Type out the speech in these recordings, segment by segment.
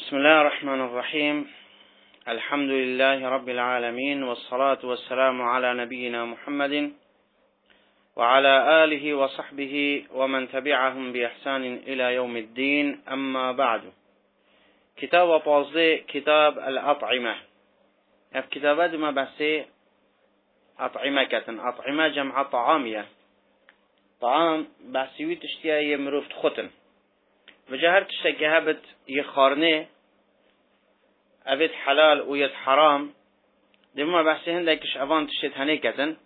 بسم الله الرحمن الرحيم. الحمد لله رب العالمين، والصلاة والسلام على نبينا محمد وعلى آله وصحبه ومن تبعهم بإحسان إلى يوم الدين. أما بعد، كتاب بازده كتاب الأطعمة. اف كتابات ما بحثي أطعمة كتن. أطعمة جمع طعامية. طعام بحثيوي تشتيا يمروف تختن وجهر تشتكهبت يخارنه أبد حلال ويد حرام. دمما بحثي هندكش أفان تشتت هنيكتن.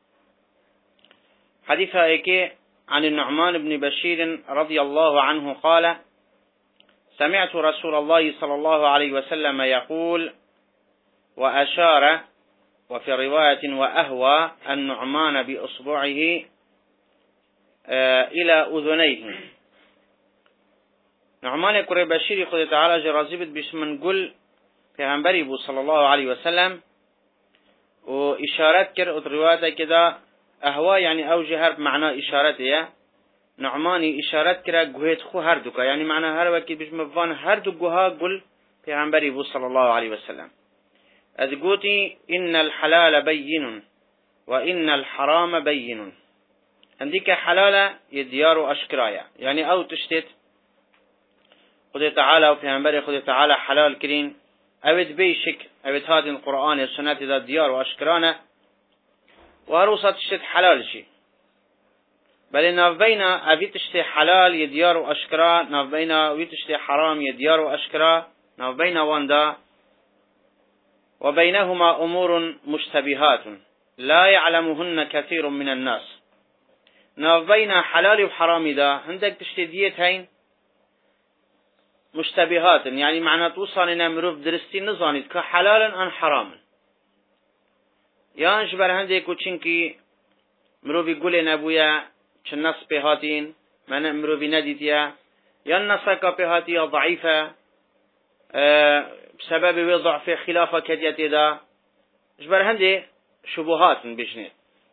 حديث هيك عن النعمان بن بشير رضي الله عنه قال: سمعت رسول الله صلى الله عليه وسلم يقول، وأشار وفي رواية وأهوى النعمان بأصبعه إلى أذنيه. نعمان كري بشير خد تعالى جرازيبت بشمن قل پیغمبری بود صلى الله عليه وسلم، وإشارات كر رواية كده أهوى يعني أوجه هرب معنى إشارته. نعماني إشارات كرا قهيت خو هردوكا يعني معنى هربكي بشمفان هردوكوها قل پیغمبری بود صلى الله عليه وسلم. أذ قوتي إن الحلال بين وإن الحرام بين. عندك حلال يديار أشكرايا يعني أو تشتت خد تعالى وبيغمبري خد تعالى حلال كرين أود بيشك أود هذه القرآن والسنة ذا ديار وأشكرانا وهروسة تشتت حلال شيء، بل ناف بين أبي تشتي حلال يديار وأشكرا، ناف بين أبي تشتي حرام يديار وأشكرا، ناف بين واندا وبينهما أمور مشتبهات لا يعلمهن كثير من الناس. ناف بين حلال وحرام دا عندك تشتي ديتين مشتبهات يعني معنى توصل إن مروف درستي نظانيت كحلالا عن حراما. يانش بر هندك وچنكي مروفي يقول نبويا چنص بهاتين من مروفي نديتيا يا النصك بهاتيا ضعيفة بسبب ضعف خلافة كديتي دا جبر هندي شبهات بجنيت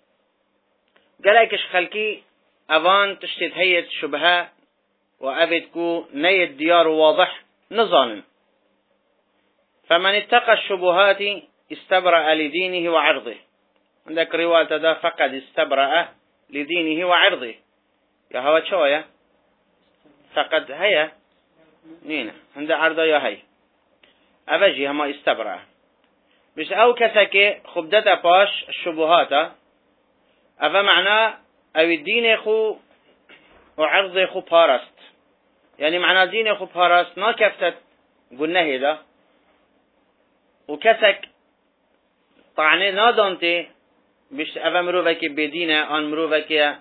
قالكش خلقي أفان تشتت هيت شبهة وأبدكو نيت ديار واضح نظام. فمن اتقى الشبهات استبرأ لدينه وعرضه. عندك رواية دا فقد استبرأ لدينه وعرضه. يا هوا شوية فقد هيا نينا عند عرضه يا هي أبجي هما استبرأ بس أو كسك خبدة باش الشبهات أفا معناه أو الدين خو وعرضه خو بارست يعني معنى دين خو بارست ما كفتت قلنا هذا وكسك طعني نادانتي بش أفا مروفك بدينه آن مروفك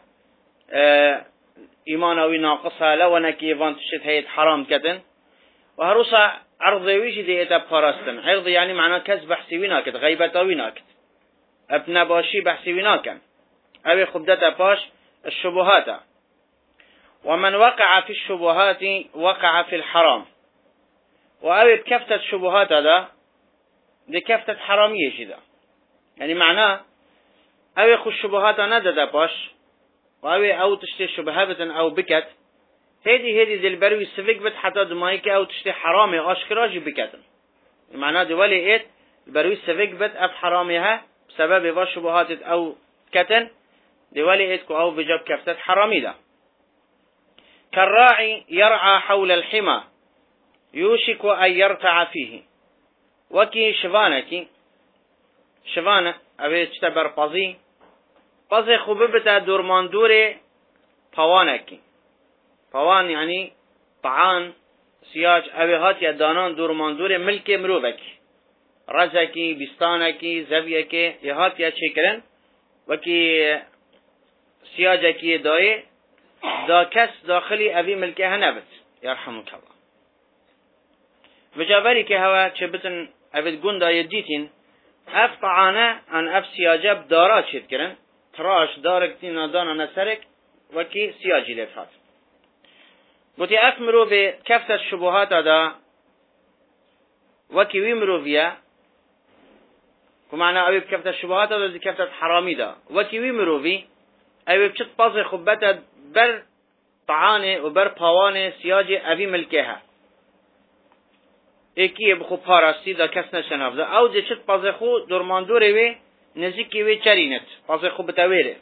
إيمانوي ناقصها لو أنك يفان تشت هيت حرام كتن وهروسا عرضي ويجي دي إتا بارستن. عرض يعني معنى كز بحثي ويناكت غيبتا ويناكت ابن باشي بحثي ويناكن أبي خبدتا باش الشبهات. ومن وقع في الشبهات وقع في الحرام. وأبي بكفتة الشبهات هذا دي كفتة حرامية جدا يعني معناه أبي خو الشبهات نددا باش وأبي أو تشتي شبهات أو بكت هذه دي البروي السفك بت حتى دمايك أو تشتي حرامي أشكراجي بكتن معناه دي ولي إيه البروي السفك بت أف حراميها بسبب واش شبهات أو كتن دي ولي إيه أو بجاب كفتة حرامي ده. كالراعي يرعى حول الحمى يوشك أن يرتع فيه. وكي شفانك شفانة أبي تشتبر بازي خوببتا دورمان دوري طوانك. طوان يعني طعان سياج أبي هات يدانان دورمان دوري ملك مروبك رزكي بستانك زبيك يهات يا شكرن وكي سياجك داي دا كس داخلي أبي ملكها نبت يرحمك الله. وجابري كهوا چبتن أبد قندا يديتين أف طعانة عن أف سياجب دارات شد كرن تراش دارك تينا دانا نسرك وكي سياجي لفات. قلت أف مروفي كفتة الشبهات هذا وكي ويمروفيا كمعنى أبي بكفتة الشبهات هذا كفتة حرامي دا وكي ويمروفي أبي بشت بازي خبتة بر طعانه وبر باوانه سياجي أبي ملكها ایکی بخو پارستی دا کس نشنافده او ده چت پازه خو درماندوره وی نزیکی وی چرینت پازه خو بتویره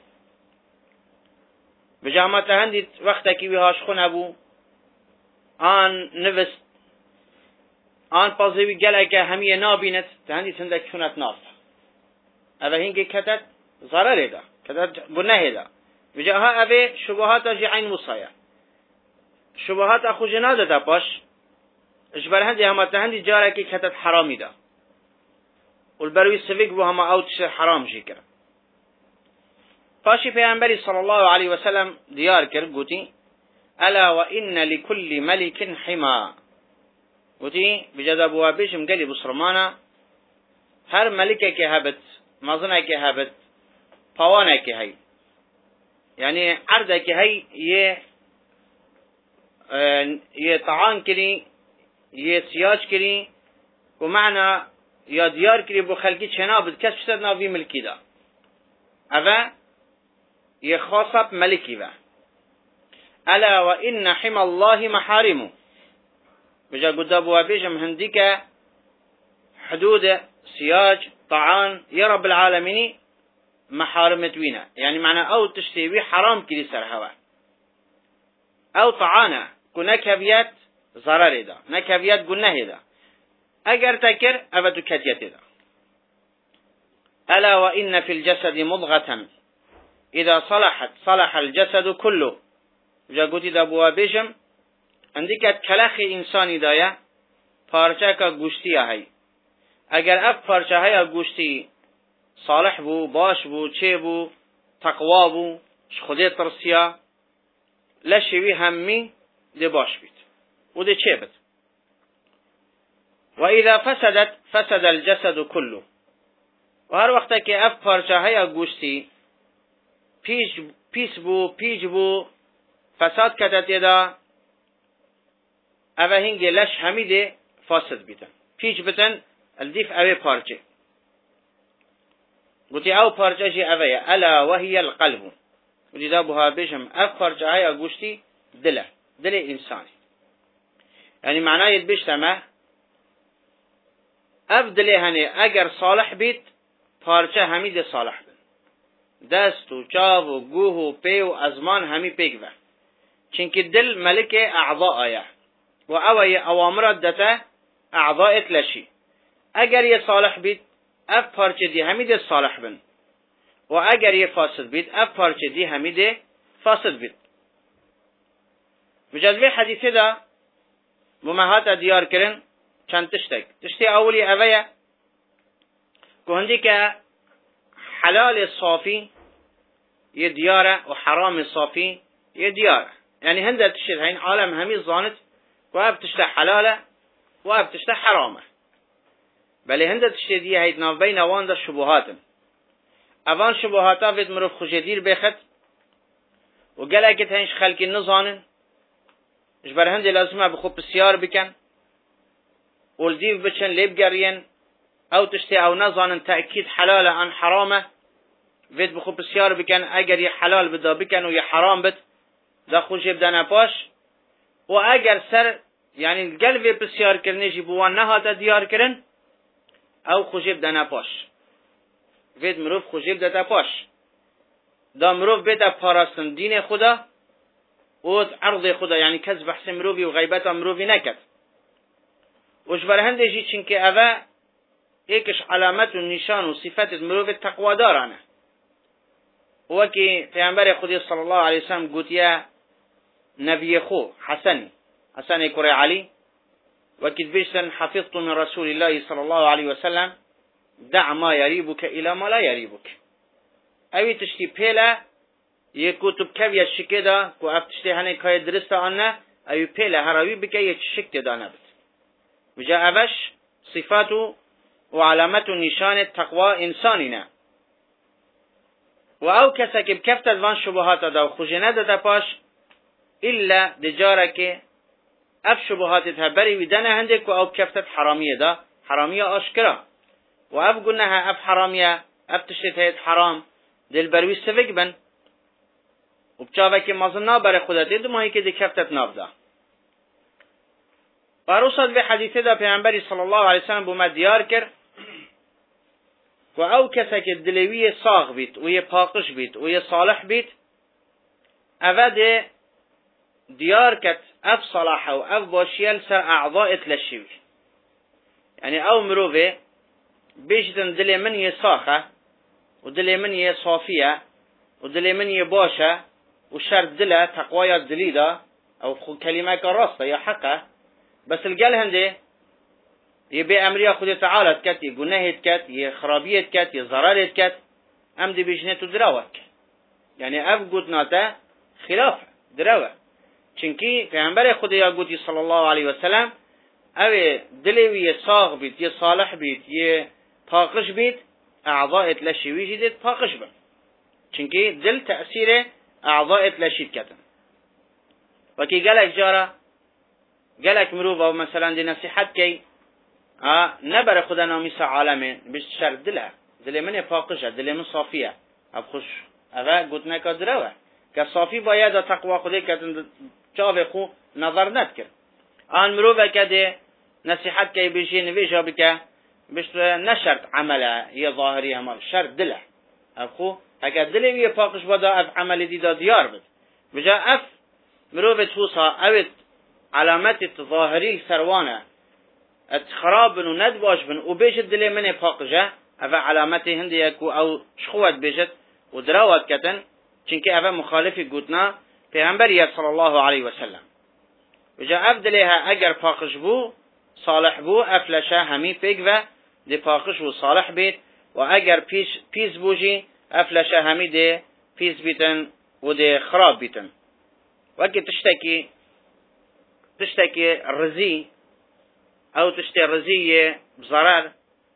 بجامعت هندید وقتا کی وی هاش خو نبو آن نوست آن پازه وی گله که همیه نابینت هندید هندک کنت نافت اوه هنگی کتت ضرره دا کتت گناه دا بجاها اوه شبهات جی عین مصایه شبهات اخو جناده دا باش اجبر هندی همه هندی جاره که کتت حرامی دا والبروی سویق بو همه اوتش حرام جی کرد پاشی پیامبری صلی الله علیه و سلم دیار کرد گوتی الا و ان لكل ملك حما گوتی بجد ابو بیشم گلی بسرمانه هر ملکه که هبت مازنه که هبت پوانه که هی یعنی عرضه که هی یه طعان کری یه سیاج کری و معنی یا دیار کری بو خلقی چنا بد کس شد ناوی ملکی دا اوه یه خاصب ملکی و الا و ان حم الله محارمو بجا قد ابو بیجم هندی که حدود سیاج طعان یا رب العالمینی محارمت وینا یعنی معنی او تشتیوی حرام کری سر هوا او طعانه که نکویت ضرر دا نکویت گناه دا اگر تکر او تو کتیت دا الا و ان فی الجسد مضغة اذا صلحت صلح الجسد كله جا گوتی دا بوا بیشم اندیکت کلخ انسانی دایه پارچه که گوشتی هی اگر اف پارچه های گوشتی صالح بو باش بو چه بو تقوا بو خودی ترسیا لشوی همی ده باش بید و ده چه بید و اذا فسدت فسد الجسد كله و هر وقت که اف پارچه های گوشتی پیس بو پیج بو فساد کتت دا اوه هنگی لش همی ده فاسد بیتن پیج بتن الدیف اوه پارچه گوتی او پارچه جی اوه الا وهی القلب گوتی دا بها بیشم اف پارچه های گوشتی دل انسانی یعنی معنای بیشتمه اف دل هنه اگر صالح بیت پارچه همی ده صالح بین دست و چاو و گوه و پی و ازمان همی پیگ بین چنکه دل ملک اعضاء آیا و اوه اوامرات دته اعضاءت لشی اگر یه صالح بیت اف پارچه دی همی ده صالح بین و اگر یه فاسد بیت اف پارچه دی همی ده فاسد بیت بجذبه حدیثه دا ممهات دیار کرن چند تشتی اولی اوه که هندی که حلال صافی یه دیاره و حرام صافی یه دیاره یعنی هنده تشتید هین عالم همی زانت و اب تشته حلاله و اب تشته حرامه بله هنده تشتید یه هید ناف بین اوان دا شبهاتن اوان شبهاتا وید مروف خوشدیر بخد و گل اکت هنش خلکی نزانن اش بر هنده لازمه بخوب بسیار بکن والديف بچن ليب جرين او تشتي او نظان تأكيد حلال عن حرامه فيت بخو بسيار بكن اگر يه حلال بدا بكن و يه حرام بد دا خوش بدنا باش و اگر سر يعني القلب بسيار كرنيجي بوان نهاتا ديار كرن او خوش بدنا باش فيت مروف خوش بدتا باش دا مروف بيتا پاراستن دين خدا و عرض خدا يعني كذب حسن مروفي و غيبتا مروفي نكت وش برهنده جی چنکه اوه ایکش علامت و نشان و صفت مروف تقوا دارانه وکی پیامبر خودی صلی الله علیه وسلم گوتیا نبی خو حسن کره علی وکی بیشتن حفظت من رسول الله صلی الله علیه وسلم دع ما یریبک الى ما لا یریبک اوی تشتی پیله یک کتب کوی شکه دا که اف تشتی هنه که درست آنه اوی پیله هراوی بکه یک شکت دانه بد وجا اوش صفات و علامت و نشان تقوا انسانینه و او کسا که بکفت از وان شبهات دا و خوشنه دا پاش الا دجاره که اف شبهات تا بری ویدنه هنده که او بکفتت حرامیه دا حرامیه آشکرا و اف گنه اف حرامیه اف تشتهید حرام دل بروی سفک بن و بچاوه که مازن نابر خودت دو ماهی که دی کفتت ناب دا باروصد به حدیثه دا پیامبری صلی الله علیه وسلم بوم دیار کرد و او کسی که دلوی ساغ بید و یه پاکش بید و یه صالح بید اوه دیار کت اف صلاح و اف باشیل سر اعضاء لشیوی یعنی او مروفه بیشتن دل من یه ساخه و دل من یه صافیه و دل من یه باشه و شر دله تقوی دلی دا او خود کلمه که راسته یا حقه بس القل هنده یه به امریا خود تعالت کت یه گناهت کت یه خرابیت کت یه ضرارت کت ام دی بیشنه تو دراوت کت یعنی اف گوتناته خلاف دراوه چنکی پیامبر خدا یا گوتی صلی الله علیه و سلم او دلوی یه ساغ بید یه صالح بید یه پاکش بید اعضاءت لشیوی جدید پاکش بید چنکی دل تأثیر اعضاءت لشید کتن وکی گلک جارا گلک مروف او مثلا دی نصیحت کی نبر خدا نامیس عالمه بشت شر دل من پاکشه دل من صافیه اب خوش اوه گوتنه که دروه که صافی باید تقوی خدا کتن چاوه خو نظر ند کرد آن مروفه که دی نصیحت کی بشی نویجا بکه بشت نشرط عمله یه ظاهری عمل شر دله اب خو اگر دلی وی پاکش بادا اف عمل دیدا دیار بد بجا اف مروفه توصا اوید علامت ظاهری سروانه ات خراب بن و ند باش بن و بیشت دلی من پاکجه اف علامت هنده یکو او شخوت بیشت و دراوت کتن چنکه اف مخالفی گوتنا پیغمبری صلی الله علیه و سلم بجا اف دلیها اگر پاکش بو صالح بو افلشه همی پیگ و دی پاکش و صالح بید و اگر پیز بوجی افلشه همی دی پیز بیتن و دی خراب بیتن وکی تشتکی رزی او تشتی رزی بضرر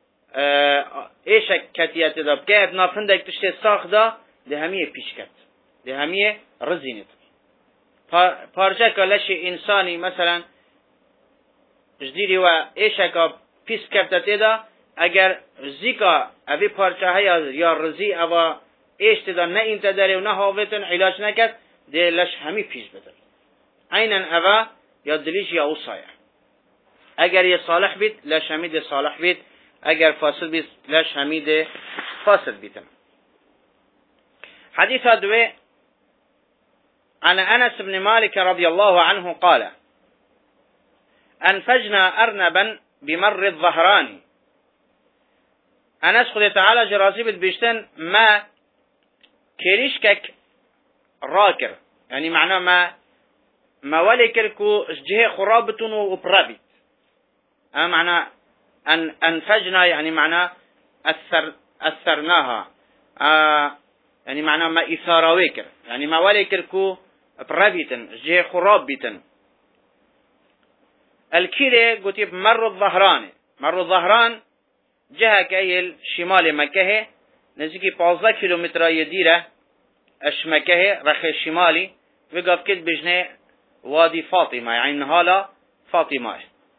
ایشک کتیت دا بکه ابنا فندک تشتی ساخ دا دی همیه پیش کت دی همیه رزی نیت پارچه که لشی انسانی مثلا جدیری و ایشکا پیس کرده دا اگر زیکا اوی پارچه های یا رزی او ایشت دا نه اینتا داره و نه حاویتن علاج نکد دی لش همی پیش بدن اینن اوه یا دلیش یا اوصایه اگر یه صالح بید لش همی دی صالح بید اگر فاسد بید لش همی دی فاسد بیدن حديث دوي عن أنس بن مالك رضي الله عنه قال أنفجنا أرنبا بمر الظهران أنس خد تعالى جرازي بيشتن ما كريشكك راكر يعني معناه ما ولكركو جهة خرابتون وبرابي معناه أن أنفجنا يعني معناه أثرناها يعني معناه ما إثارة ويكر يعني ما ولكركو برابيتن جهة خرابتن الكيلة قتيب مر الظهران جهة كايل شمال مكة نزيكي 15 كيلومتر يديره اش مكة رخي الشمالي وقف كد بجنه وادي فاطمة يعني نهالا فاطمة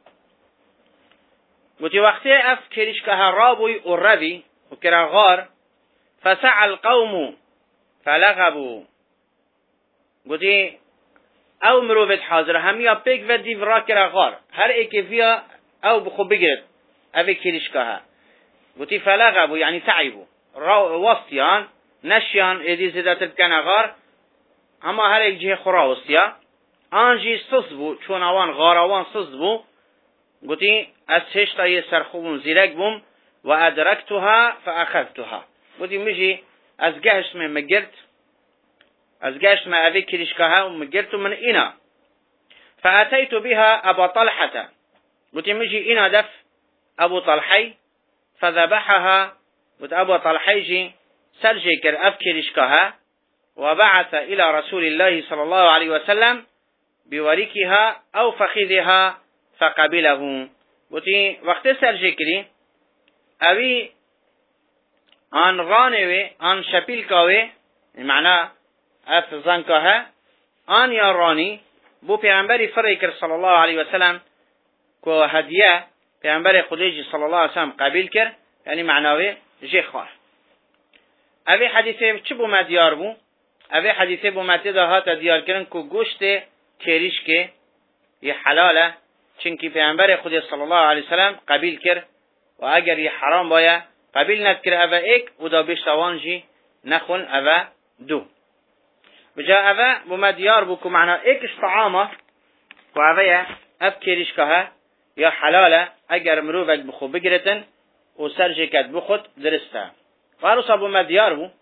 قلت وقتي اف كريشكها رابوي والربي وكرا غار فسعى القوم فلغبوا قلت او مروفت حاضر هميا بيك ودي فرا كرا غار هر ايكي فيها او بخو بگرد اوه كريشكها قلت فلغبوا يعني تعبوا وسطيان نشيان ادي زدت الكنغار اما هر ایک جه خورا وستیا آنجی سز بو چون اوان غاروان سز بو گوتی از هشتا یه سرخوبون زیرک بوم و ادرکتها فاخذتها گوتی میجی از گهش من مگرد از گهش من اوی کریشکاها و مگرد من اینا فاتیت بها ابا طلحه گوتی میجی اینا دف ابو طلحی فذبحها گوت ابو طلحی جی سرجی کر اف کریشکاها وبعث إلى رسول الله صلى الله عليه وسلم بوريكها أو فخذها فقبله وتي وقت سرجكري أبي آن رانوي آن شپیل کاوي معنى أفزان كها آن يا راني بو پیغمبر فريكر صلى الله عليه وسلم كو هدية پیغمبر خديجي صلى الله عليه وسلم قبيل كر يعني معناوي جي خواه أبي حديثه چه بو مديار بو اوه حدیثه بو مته ده هات دیار کردن که گوشت کریش که یه حلاله چونکی پیامبر خدا صلی الله علیه وسلم قبیل کرد و اگر یه حرام باید قبیل نکرد اوه ایک و دا بیشتوانجی نخون اوه دو بجا اوه بوم دیار بو که معنا ایکش طعامه و اوه اف کریش که یا حلاله اگر مروفک بخو بگرتن و سرجی کد بخود درسته و هروسا بوم دیار بو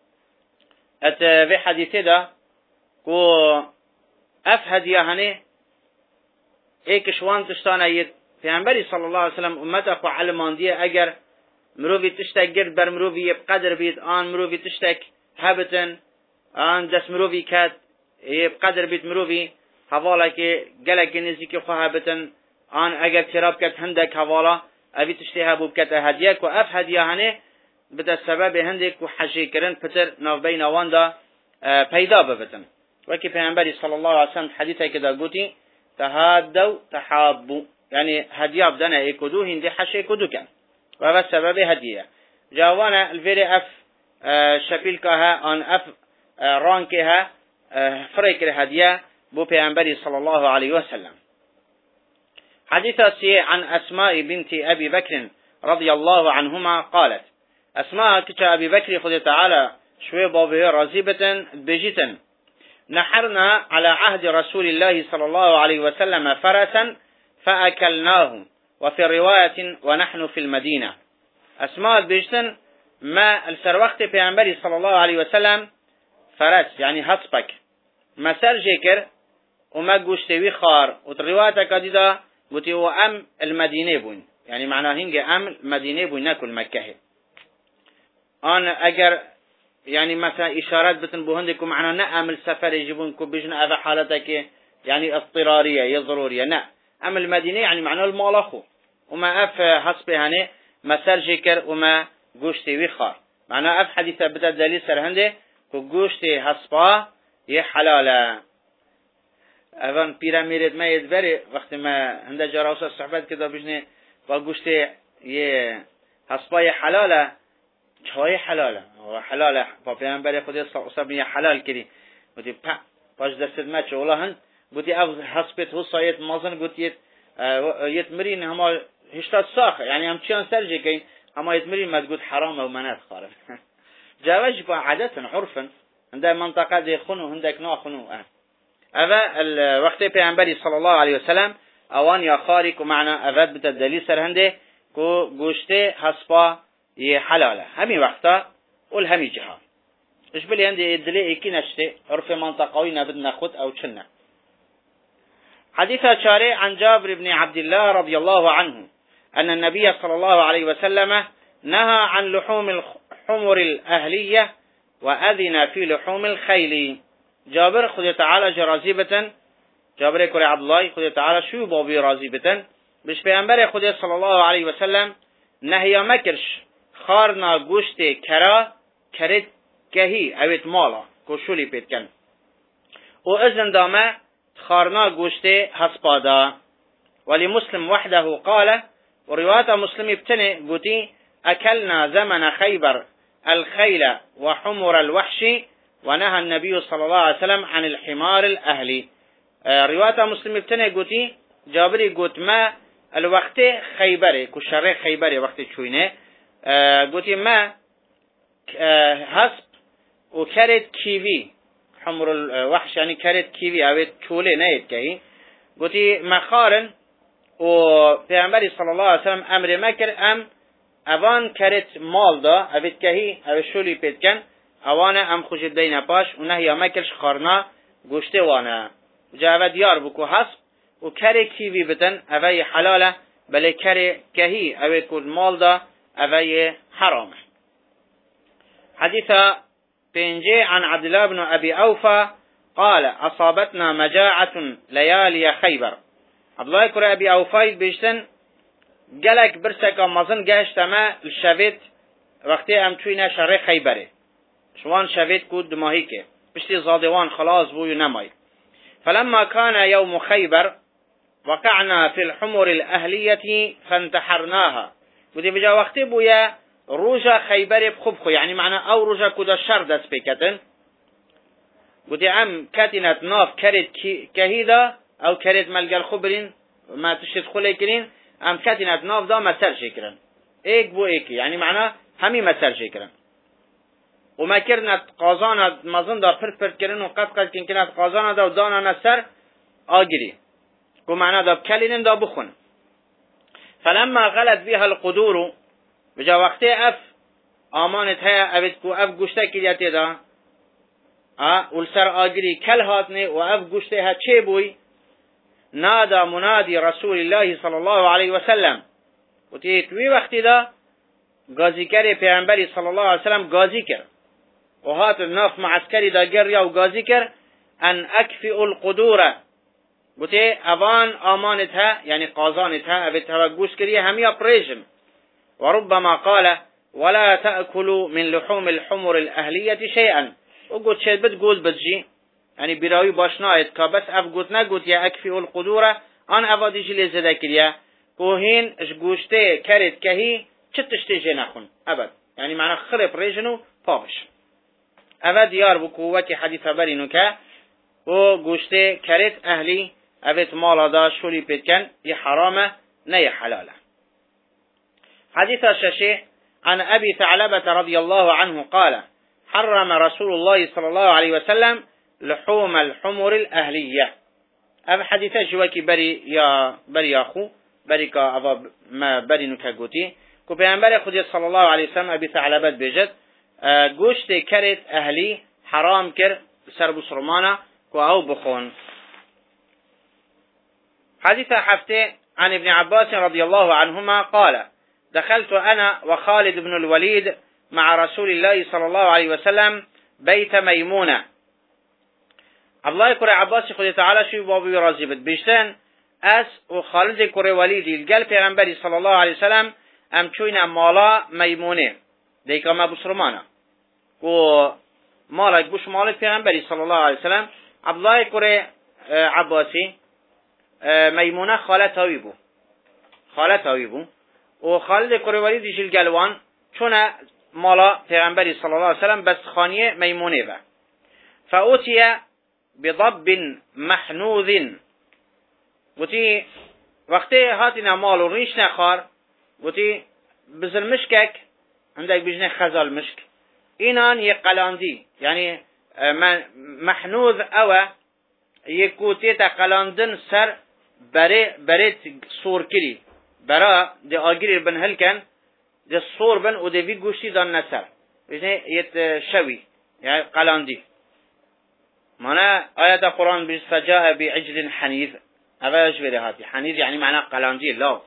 ات في حديثه ده كو اف هديه هنه ايك شوان تشتانه يد پیغمبر صلى الله عليه وسلم امته خو علماندیه اگر مروی تشتک گرد بر مروی بقدر بید آن مروی تشتک هبتن آن دست مروی کد بقدر بید مروی حوالا که گلک نزدیک خو هبتن آن اگر تراب کد هندک حوالا اوی تشتی هبوب کد هدیه کو اف هدیه هنه بده سبب هندک و حجی کردن پتر ناو بین آوان دا پیدا ببتن وکی پیغمبری صلی الله علیه وسلم حدیثه که دا گوتی تهادو تحابو یعنی هدیه بدن ایکدو هندی حجی کدو کن و سبب هدیه جاوانا الفيري اف شپیل که ها آن اف ران که ها فريكر هدیه بو پیغمبری صلی الله علیه وسلم حديثة سي عن أسماء بنت أبي بكر رضي الله عنهما قالت أسماء كتا أبي بكر خذ تعالى شوي بابه رازبة بجتا نحرنا على عهد رسول الله صلى الله عليه وسلم فرسا فأكلناه وفي رواية ونحن في المدينة أسماء بجتا ما السروقت پیغمبر صلى الله عليه وسلم فرس يعني هصبك ما سر جيكر وما قوشتوي خار وترواية كديدة قلت هو أم المدينة بون يعني معناه هنج أم المدينة بون ناكل مكة أنا أجر يعني مثلا إشارات بتن بهندكم معنا نأمل سفر يجيبونكم بيجنا هذا حالتك يعني اضطرارية ضرورية نا أم المدينة يعني معناه المالخو وما أف حسب هني مسار جكر وما جوشتي وخار معناه أف حديث بدأ دليل سر هنده كجوشتي حسبا يحلاله اوان پیرمیرد ما يدبري وقت ما هنده جراوسه صحبت كده بجنه با گوشت یه حسبای حلاله چای حلاله و حلاله با پیامبر خدا صلی الله علیه و حلال کردی بودی باش دست ما چه والله هن بودی او حسبت هو سایت مازن گوتیت یت مرین هما هشتا ساخ یعنی هم چیان سرجه کین هما یت مرین مدگوت حرام و منات خارن جواج با عادتا عرفا هنده منطقه دی خونو هندک نا خونو اوه الوقت پیامبری صلی الله علیه وسلم اوان یا خارق و معنا اوه بتا دلیل سر هنده که گوشته حسبا یه حلاله همین وقتا اول همین جهان اش بلی هنده دلی ایکی نشته عرف منطقوی نبد نخود او چنه حديث شارع عن جابر بن عبد الله رضي الله عنه أن النبي صلى الله عليه وسلم نهى عن لحوم الحمر الأهلية وأذن في لحوم الخيل جابر خود تعالى جرازيبة جابر كري عبد الله خود تعالى شو بابي رازيبة بش پیغمبر خود صلى الله عليه وسلم نهي مكرش خارنا گوشت کرا کرد کهی اوید مالا کشولی پید کن و ازن دامه خارنا گوشت حسبادا ولی مسلم وحده قال ورواية مسلم ابتني قوتي أكلنا زمن خيبر الخيل وحمر الوحش ونهى النبي صلى الله عليه وسلم عن الحمار الأهلي رواية مسلم ابتني قوتي جابري قوت ما الوقت خيبري كشري خيبري وقت شوينه قوتي ما حسب وكرت كيوي حمر الوحش يعني كرت كيوي اوید کوله نید که گوتی مخارن و پیامبر صلی الله علیه وسلم امر مکر اوان کرت مال دا اوید که اوید شولی پید کن اوان خوش دین پاش و نهی مکرش خارنا گوشته وانه جا اوید یار بکو حسب و کر کیوی بتن اوی حلاله بله کر که اوید کود مال دا اوی حرامه حديث بنجي عن عبد الله بن أبي أوفى قال أصابتنا مجاعة ليالي خيبر عبد الله كرة أبي أوفى بيشتن جلك برسك مازن جاشت ما الشفيت وقتي أم توينا شر خيبره شوان شفيت كود دماهيك بشتي زادوان خلاص بو ينمي فلما كان يوم خيبر وقعنا في الحمر الأهلية فانتحرناها ودي بجا وقتي بويا روجا خيبر بخب خو يعني معنى او روجا كودا شر دست بكتن قلت عم كاتنت ناف كرد كهيدا او كرد ملقى الخبرين ما تشت خلی کرین ام کتینت ناف دا مسر شکرن ایک بو ایکی یعنی معنا همی مسر شکرن و ما کرنت قازانت مزن دا پر کرن و قد کنت قازانت دا و دانا نسر آگری و معنا دا بکلینن دا بخون فلما غلت بها القدور بجا وقتی اف آمانت های اوید کو اف گوشته کلیتی دا ولسر آگری کل هاتنی و اف گوشته ها چه بوی نادا منادی رسول الله صلی الله علیه وسلم و توی وقتی دا گازیکر پیغمبری صلی الله علیه وسلم گازی کرد و هات ناف معسکری دا گریا و گازی کرد ان اکفئ القدور گوته اوان آمانت ها یعنی قازانت ها اوید ها گوش کری همی اپریشن و ربما قال ولا تأكلوا من لحوم الحمر الأهلية شيئا وقلت شيء بتقول بتجي يعني براوي باشنايت كابس أفقوت نقول يا أكفئ القدورة أنا أفادي جلي زدكريا كوهين إش قوشتي كارت كهي چتشتي جناخون أبد يعني معنى خرب ريجنو بابش أبد يار بقوة حديث برينو كا وقوشتي كارت أهلي أبد مالا دا شولي بيتكن يحرامه ني حلاله حديث الشاشي عن أبي ثعلبة رضي الله عنه قال حرم رسول الله صلى الله عليه وسلم لحوم الحمر الأهلية هذا حديث جواكي بري أخو بري كأفا ما بري نكاقوتي كو بيانبري خدي صلى الله عليه وسلم أبي ثعلبة بيجد قوشت كرت أهلي حرام كر سربو سرمانا كو أو بخون حديث حفته عن ابن عباس رضي الله عنهما قال دخلت أنا وخالد بن الوليد مع رسول الله صلى الله عليه وسلم بيت ميمونة الله يكره عباس خدي تعالى شو بابي رازبت بيشتن أس وخالد كره وليدي القلب پیغمبري صلى الله عليه وسلم ام چوينا مالا ميمونة ديكا ما بسرمانا و مالا بوش مالا پیغمبري صلى الله عليه وسلم عبد الله كره عباسي ميمونة خالتاوي بو و خالد کروری دیشیل گلوان چون مالا پیغمبری صلی الله علیه وسلم بس خانیه میمونه با فاوتیه بضب محنوذ گوتی وقتی هاتینا مالو ریش نخار گوتی بزر مشکک عندك بجنه خزال مشک اینان یک قلاندی یعنی محنوذ اوه یک کوتی تا قلاندن سر بريت صور كري برا دي آگير بن هلكن دي الصور بن و دي في گوشتي دان نسر بجنه يت شوي يعني قلاندي معنى آيات القرآن بجسجاء بعجل حنيذ هذا يشبه هاتي حنيذ يعني معنى قلاندي لا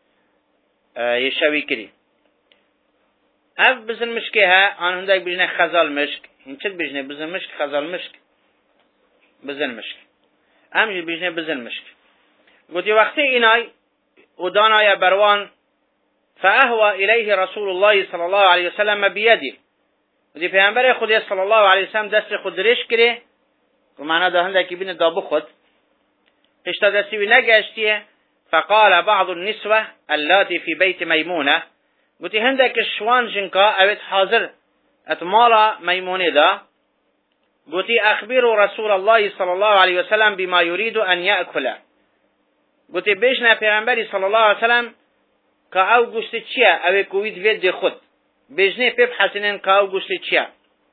يشوي كري اف بزن مشكها انا هندك بجنه خزال مشك هنچت بجنه بزن مشك خزال مشك بزن مشك امجي بجنه بزن مشك قلت وقتی اینای ودانای بروان فاهوى إليه رسول الله صلى الله عليه وسلم بيده ودي پیامبر خدا صلى الله عليه وسلم دست خود ریش کره و معنا ده هنده که بین دابو خود هشتا دستی بی نگشتیه فقال بعض النسوة اللاتي في بيت ميمونة قلت هنده که شوان جنكا اوید حاضر اتمالا ميمونة ده قلت اخبروا رسول الله صلى الله عليه وسلم بما يريد ان يأكله گوتی بیشنا پیغمبری صلی الله علیه وسلم که او گوشت چیه او کوید وید خود بیشنه پیب حسنین که او گوشت چیه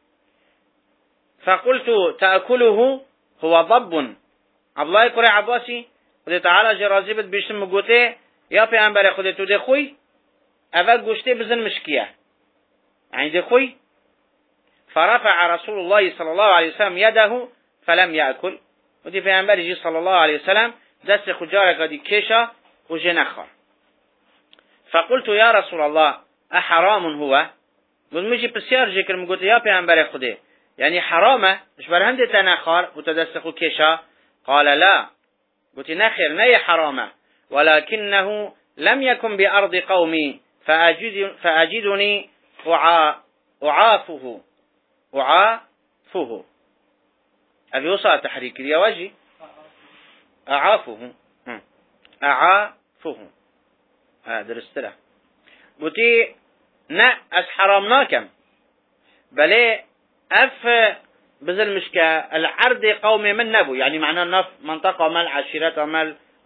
فقلت تأكله هو ضب عبدالله کره عباسی خود تعالی جرازی بد بیشتم مگوته یا پیغمبر خود تو ده خوی او گوشت بزن مشکیه یعنی ده خوی فرفع رسول الله صلی الله علیه وسلم یده فلم یأکل ودی پیغمبری صلی الله علیه وسلم دست خجارك دي كيشا وجنخر فقلت يا رسول الله أحرام هو قلت مجي بسيار جيكر قلت يا پیغمبر خده يعني حرامه مش برهند تنخر وتدستخو كيشا قال لا قلت نخر ني حرامه ولكنه لم يكن بأرض قومي فأجدني أعافه أبي وصل تحريك يا وجي أعافه درست له قلتي نا أس حرامناكم بل أف بزل مشكا العرض قومي من نبو يعني معناه نف منطقة مال عشيرة مال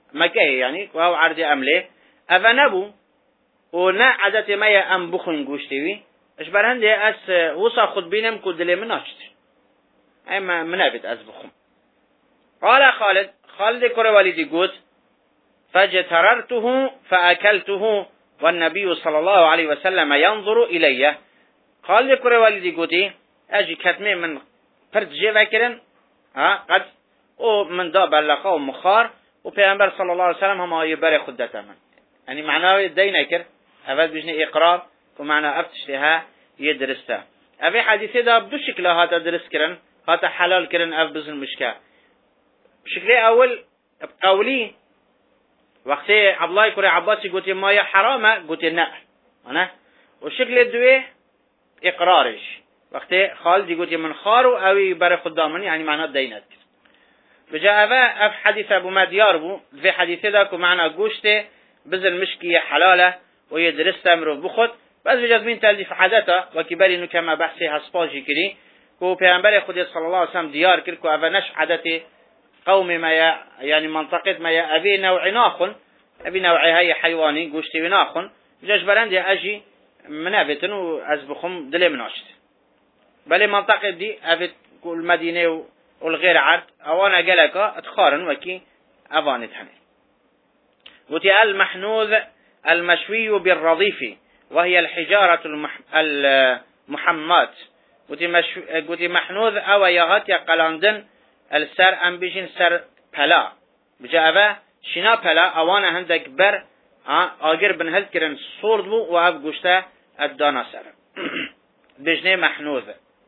مكه يعني وهو عرض أمله أفنبو ونا عادت ما يأم بخون قوشتوي اش برهنده أس وصا خد بينم كدلي مناشت أما منابت أس بخون قال خالد كره والدي قوت فاجتررته فأكلته والنبي صلى الله عليه وسلم ينظر إلي خالد كره والدي قوتي أجي كتمي من فرد جيفا كرن قد ومن داب اللقاء ومخار وبيغمبر صلى الله عليه وسلم هم يبري خدته من يعني معناه دينا كر أفاد بجني إقرار ومعنى أفتشتها يدرسها أفي حديثي ده بدو شكله هاتا درس كرن هاتا حلال كرن أف بزن مشكا شكله أول بقولي وقت عبد الله كوري عباسي قلت ما يا حرامة قلت لا أنا وشكل الدوي إقرارش وقت خالد قلت من خارو أو يبري خدامن يعني معناه دينات بجاء أف حديث أبو مديار بو في حديثه ده كمعنى قوشته بزن مشكية حلالة ويدرسها مروف بخد بس بجاز من تلديف عادته وكبالي انه كما بحثي هسپاجي كري كو پیغمبر خودی صلى الله عليه وسلم ديار كر كو أفنش عادته قوم ما يعني منطقة ما أبي نوع ناخن أبي نوعي هاي حيواني قوشتي بناخن بجاز برندي أجي منابتن وأزبخم دلي مناشت بل منطقة دي أبي المدينة والغير عرض أوانا قلقا اتخارن وكي أفانت حني وتي المحنوذ المشوي بالرضيف وهي الحجارة المحمات وتي محنوذ أو يغات يقلاندن السر أم بيجين سر بلا بجابه شنا بلا أوانا هندك بر آجر بن هل كرن صورد بو وهف قشتا الدانا سر بجنه محنوذ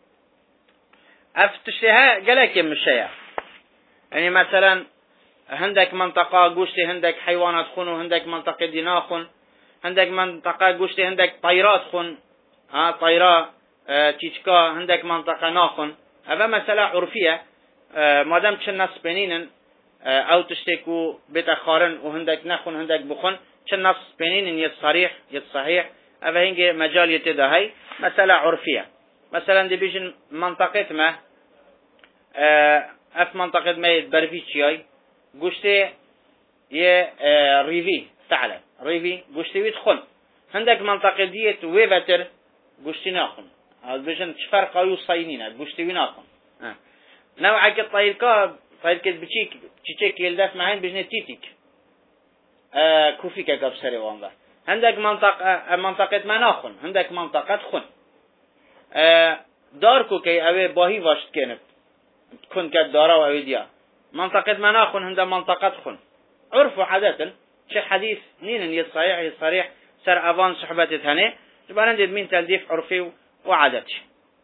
افتشتها قلق يمشيها يعني مثلا هندك منطقة قوشتي هندك حيوانات خون وهندك منطقة دينا خون هندك منطقة قوشتي هندك طيرات خون طيرة تيشكا هندك منطقة ناخون هذا مسألة عرفية مادام چن ناس بينين او تشتكو بيت خارن وهندك نخون هندك بخون چن ناس بينين يد صريح يد صحيح هذا هنجي مجال يتدهي مسألة عرفية مثلا دي بيجن منطقة ما اف منطقة ما يتبرفي شيء قشتي يه ريفي تعالى ريفي قشتي ويدخل عندك منطقة ديت ويفتر قشتي ناخن هذا بيجن فرق أيو صينين قشتي ويناخن نوعك الطيركا طيركة بتشيك يلدف معين بيجن تيتيك كوفيكا قبسري وانبا عندك منطقة ما ناخن عندك منطقة خن داركو كي اوه باهي واشت كنب تكون كدارا و اوه ديا منطقة مناخن هنده منطقة خن عرف عادة شي حديث نين يد صريح سر اوان صحبتت هنه جبارن ديد مين تلديف عرفي وعادتش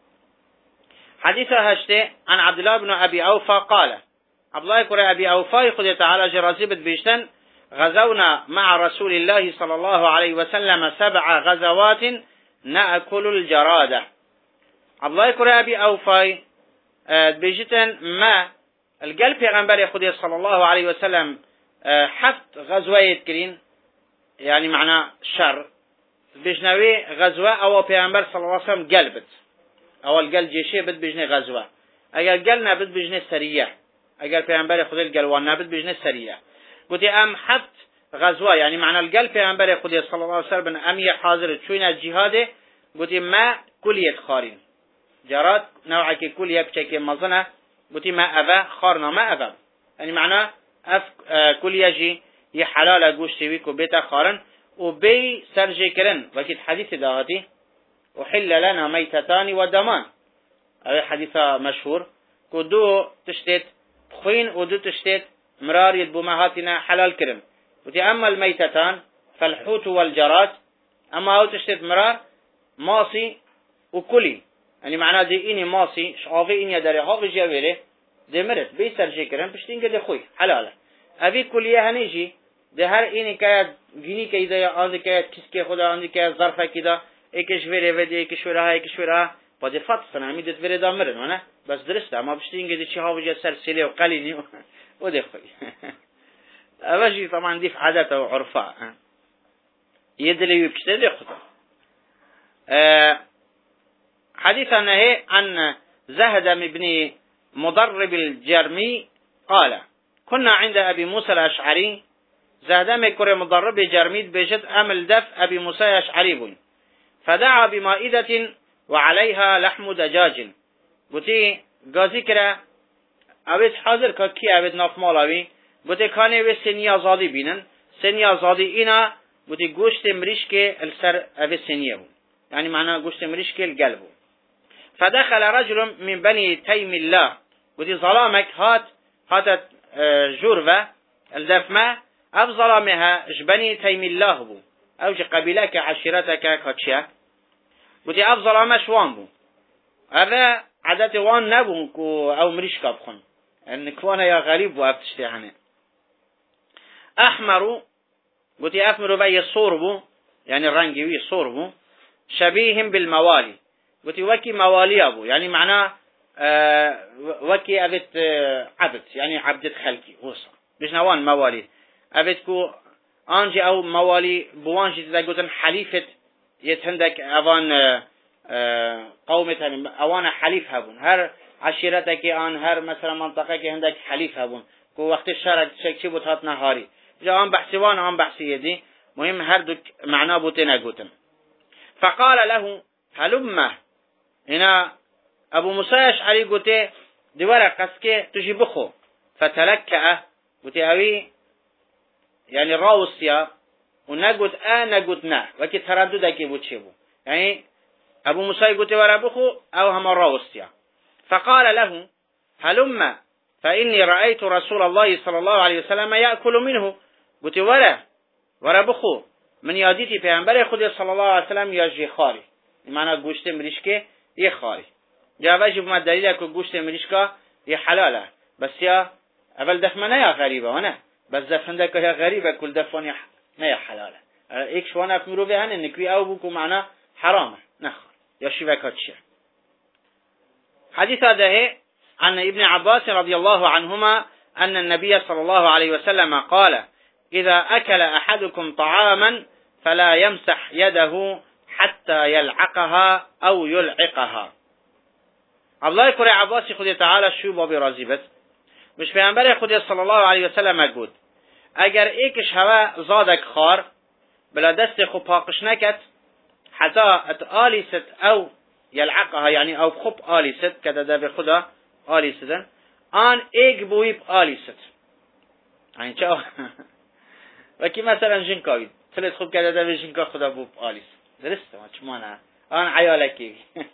حديثة هشته عن عبد الله بن أبي أوفى قال عبد الله كرة أبي أوفى يقول تعالى جرازيبت بيشتن غزونا مع رسول الله صلى الله عليه وسلم 7 غزوات نأكل الجرادة عبد الله كرة أبي أوفى بيجتن ما القلب پیغمبر خدا صلى الله عليه وسلم 7 غزوة يتكرين يعني معنى شر بجنوي غزوة او پیغمبر صلى الله عليه وسلم قلبت اول قل جيشه بد بجنه غزوة اگر قلنا بد بجنه سرية اگر پیغمبر خدا القلوان بد بجنه سرية قلت ام 7 غزوة يعني معنى القلب پیغمبر خدا صلى الله عليه وسلم امي حاضر تشوين الجهاد قلت ما كلية خارين جرات نوعك كلية بشكل مظنة قلت ما أبا خارنا ما أبا يعني معنى كلية جي يحلال قوشتي ويكو بيتا خارن وبي سرجي كرن وكيد حديث داهاتي وحل لنا ميتتان ودمان هذا حديث مشهور كدو تشتت بخين ودو تشتت مرار يدبومهاتنا حلال كرن وتي أما الميتتان فالحوت والجراد أما هو تشتت مرار ماصي وكلي يعني معناه دي إني ماصي شعافي إني داري حافظ جاويره دي مرت بي سرجي كرن بشتين كده خوي حلاله أبي كلية هنيجي ده هر اینی که گینی که ایده آنی که کسکی خدا آنی که ظرفه کدا ایکش وره و دی ایکش وره با دفات سنامی دت وره دامرن نه بس درسته اما بشتین که چی ها وجه سرسله و قلینی و ده خوی اوجی طبعا دي في عادته وعرفه يدلي يبشته ده خدا حديثا نهي عن زهدم بن مضرب الجرمي قال كنا عند أبي موسى الأشعري زهدم كره مضرب جرميد بجد أمل دف أبي موسى أشعري بون فدعا بمائدة وعليها لحم دجاج بوتي غازي كره اوید حاضر که کی اوید ناف مالاوی بوده کانه و سنی آزادی بینن سنی آزادی اینا بوده گوشت مریش که السر اوید سنیه بود یعنی معنی گوشت مریش که القلب بود فدخل رجل من بني تيم الله بوده ظلامك هات جورفه الدفمه اب ظلامها جبني تيم الله بو او جي قبيلك عشيرتك كاتشيا بوده اب ظلامه شوان بو هذا عادت وان نبون کو او مریش کا بخون ان كوانا يا غريب وابتشتي عنه احمر قلتي احمر بي صوربو يعني الرنجي صوربو شبيهم بالموالي قلتي وكي موالي ابو يعني معناه وكي ابت عبد يعني عبد خلقي وصا مش نوان موالي ابت كو انجي او موالي بوانجي تقولن حليفه يتهندك اوان قومتان اوان حليف هبون هر عشيرتك آن هر مثلا منطقه که هندك حليف هبون کو وقت شرع چی بود هات نهاری جا آن بحثوان آن بحثیه دی مهم هر دو معنا بوته نگوتن فقال له هلمه هنا ابو موسى اشعري قوته دوره قسكه تجي بخو فتلكأ قوته اوي يعني راوسيا ونقوت نقوت نا وكي ترددك بوتشي بو يعني ابو موسى قوته ورا بخو او هم راوسيا فقال له هلم فإني رأيت رسول الله صلى الله عليه وسلم يأكل منه قلت ورا بخو من ياديتي پیغمبر خود صلى الله عليه وسلم ياجي خاري معنى گوشت مریشکه یه خاري جاوش بما دليل که گوشت مریشکه یه حلاله بس يا اول دفمه نه غریبه ونه بس دفنده که غریبه کل دفن نه حلاله ایک شوان افمرو به هن نکوی او بو معنى حرامه نخواه یا شبکاتشه حديث هذا عن ابن عباس رضي الله عنهما أن النبي صلى الله عليه وسلم قال إذا أكل أحدكم طعاما فلا يمسح يده حتى يلعقها أو يلعقها الله يقول عباس خود تعالى شو بابي رازيبت مش پیامبر خود صلى الله عليه وسلم قد اگر ایکش هوا زادك خار بلا دست خو پاقش نکت حتى اتآلیست او يلعقها يعني او خب آلیست كده ده به خدا آلیستن آن ایک بویب آلیست يعني چه وكي مثلا جنكاوي ثلاث خوب كده ده به جنكا خدا بوب آلیست درسته ما چمانه آن عيالكي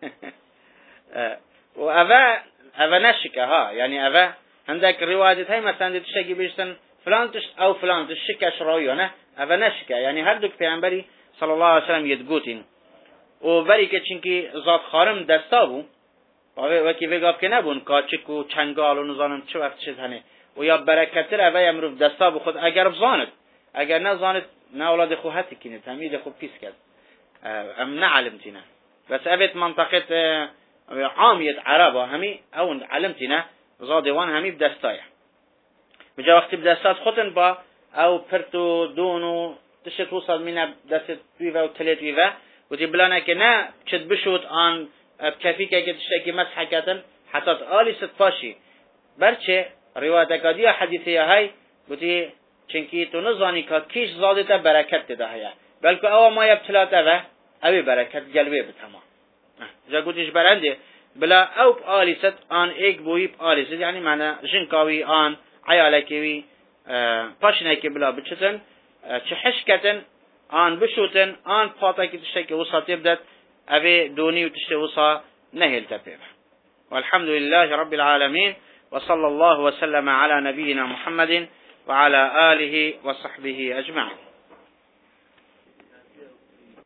و اوه نشكه ها يعني اوه عندك روايات هاي مثلا تشكي بيشتن فلان تشت او فلان تشكه شراوي نه اوه نشكه يعني هر دوك پیامبری صلى الله عليه وسلم يدگوتين و بری که چنکی ذات خارم دستا بو وکی وگاب که نبون کاچک و چنگال و نزانم چه وقت چیز هنه و یا برکتر اوه امروف دستا بو خود اگر بزاند اگر نزاند نه اولاد خو حتی کنید همید خو پیس کرد ام نعلمتینا بس اوید منطقه عامیت عربا همی اون علمتینا زادوان همی بدستایه بجا وقتی بدستات خودن با او پرتو دونو تشت وصل من دست ویوه و تلیت ویوه و تی بلانه که نه چد بشود آن بکفی که تشتکی مسح کتن حتی آلی ست پاشی برچه روایت اکادی حدیثی های و تی چنکی تو نزانی که کیش زاده تا برکت ده های بلکه او ما یبتلاته و اوی برکت جلوه بتما جا گوتیش برنده بلا او آلی ست آن ایک بویب آلی ست یعنی معنی جنکاوی آن عیالکوی پاشنه که بلا بچتن چه حشکتن آن بشوتن آن پاتا که تشتکی وصا تبدت اوه دونی و تشتکی وصا نهل تبیب والحمد لله رب العالمين وصلى الله وسلم على نبينا محمد وعلى آله وصحبه أجمعين